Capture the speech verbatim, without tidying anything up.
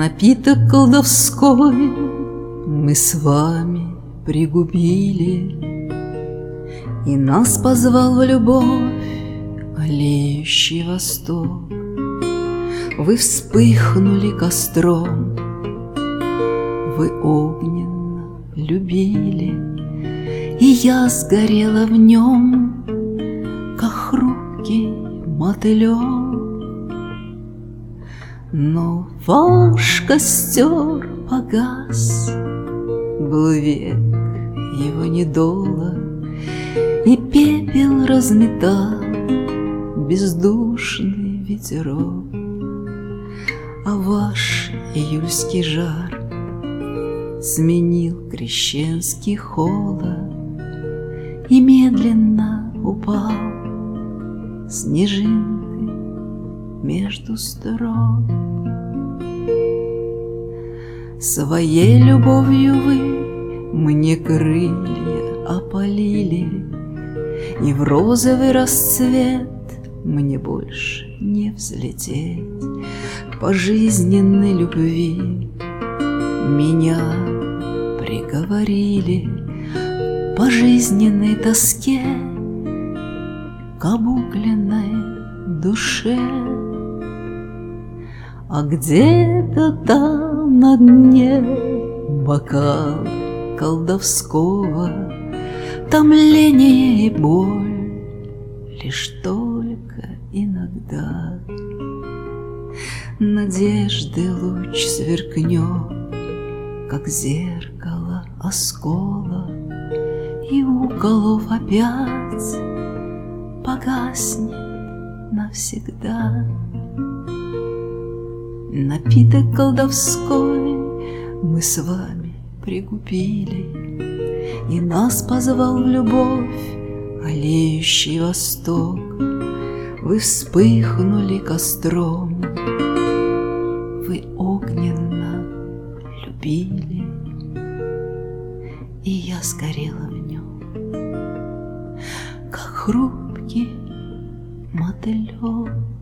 Напиток колдовской мы с вами пригубили, и нас позвал в любовь алеющий восток. Вы вспыхнули костром, вы огненно любили, и я сгорела в нем, как хрупкий мотылек. Но ваш костер погас, был век его недолог, и пепел разметал бездушный ветерок. А ваш июльский жар сменил крещенский холод, и медленно упал снежинкой между строк. Своей любовью вы мне крылья опалили, и в розовый расцвет мне больше не взлететь. По жизненной любви меня приговорили, по жизненной тоске к обугленной душе. А где-то там на дне бокал колдовского, томление и боль лишь только иногда. Надежды луч сверкнет, как зеркало оскола, и у голов опять погаснет навсегда. Напиток колдовской мы с вами пригубили, и нас позвал в любовь алеющий восток. Вы вспыхнули костром, вы огненно любили, и я сгорела в нем, как хрупкий мотылек.